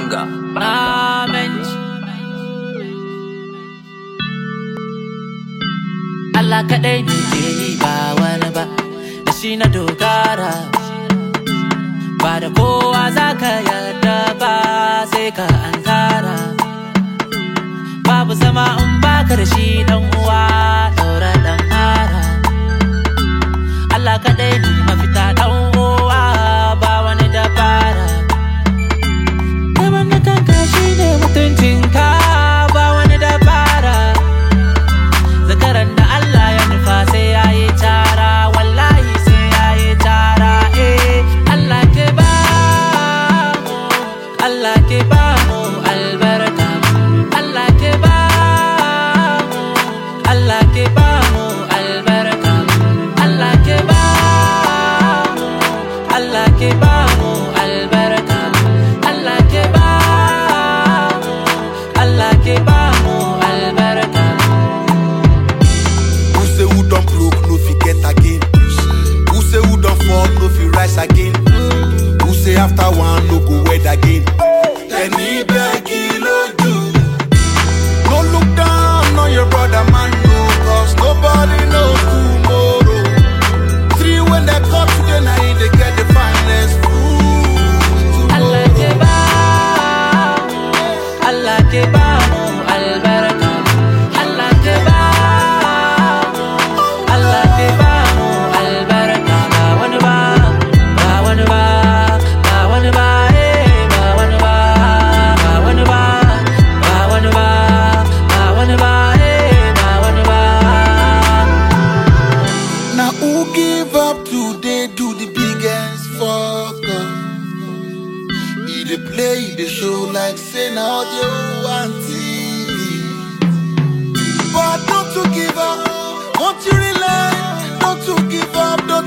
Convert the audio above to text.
Banga. Allah kaɗai ne ke yi ba wani ba, da shi na dogara. Ba da kowa za ka yarda ba sai ka ankara. Babu zama in baka da shi dan uwa ɗaura dan hara. Allah kaɗai ne mafita dan uwa ba wani dabara. Gaban da kanka shi ne mutuncinka ba wani dabara. Zakaran da Allah ya nufa sai ya yi tara, wallahi sai ya yi tara. Allah ke ba mu, Allah ke ba mu albarka. Allah ke ba mu, Allah ke ba mu albarka. Allah ke ba mu, Allah ke ba mu albarka. Allah ke ba mu, Allah ke ba mu albarka. Who say who don't broke, no fit get again? Who say who don't fall, no fit rise again? Who say after one, no go wed again? Any begging, no do. No look down on your brother, man, no, cause nobody knows tomorrow. Three when they come today, now they get the finest food. Allah ke ba mu, Allah ke ba mu albarka. Allah ke ba mu, Allah ke ba mu albarka. Ba wani ba, ba wani ba, ba wani ba, ba wani ba, ba wani ba, ba wani ba, ba wani ba, ba wani ba. Now who give up today do the biggest fuck up? He dey play, he dey show like say na audio and TV. But don't you give up, don't you relent, don't you give up, don't